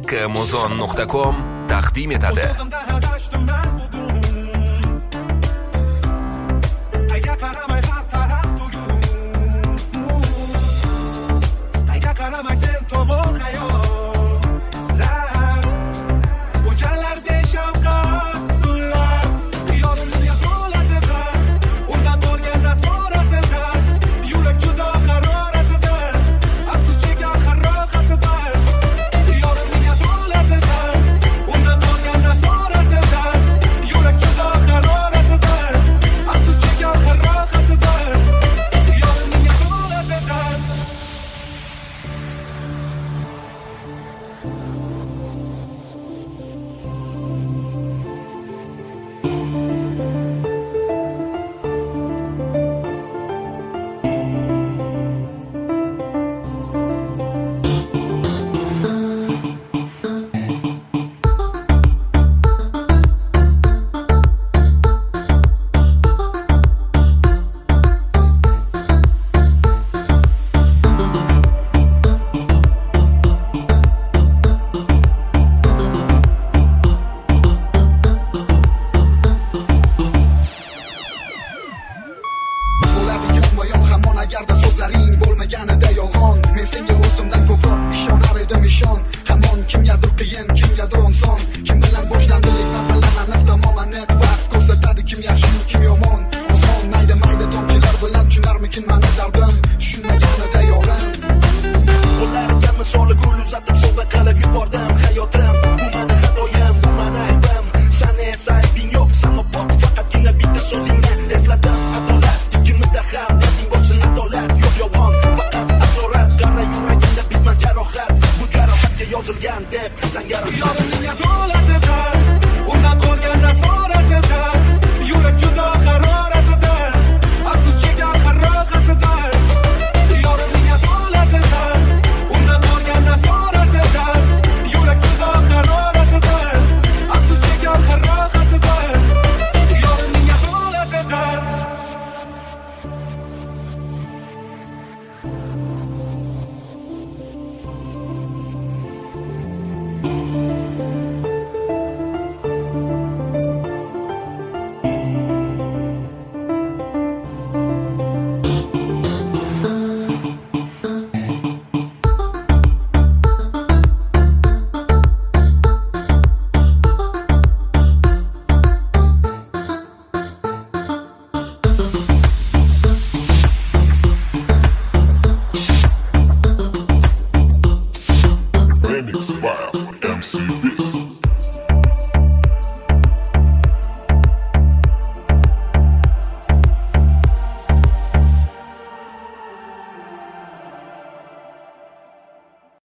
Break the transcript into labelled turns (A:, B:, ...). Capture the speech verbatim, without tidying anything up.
A: kmuzon nuqta com taqdim etadi.
B: Agarda so'zlaring bo'lmaganida yolg'on, men senga o'zimdan ko'proq ishonar edim. Ishon, hamon kimgadir qiyin, kimgadir oson. Kim bilan boshlandilik marhalalarimiz tamoman net vaqt ko'rsatadi, kim yaxshi, kim yomon. Oson mayda mayda tomchilar bilan tushunarmikin mani dardim, tushunmaganida yorim.
C: Qo'llarimga misoli gul uzatib sovg'a qilib yubordim. Hayotim bu meni xatoyim, bu meni aybim. Sani esa aybing yo'q, sana pok faqatgina bitta so'zingni esladim. Adolat ikkimizda ham darding bo'lsin, adolat yo'q yolg'on, faqat asorat. Qara yuragimda bitmas jarohat, bu jarohatga yozilgan deb senga
D: yorimning adolatidan, undan qolgan nasoratidan, yurak judo haroratidan, afsus chekar haroqatidan. Yorimning adolatidan, undan qolgan nasoratidan, yurak judo haroratidan, afsus chekar haroqatidan. Yorimning adolatidan.
E: Remix by M C B.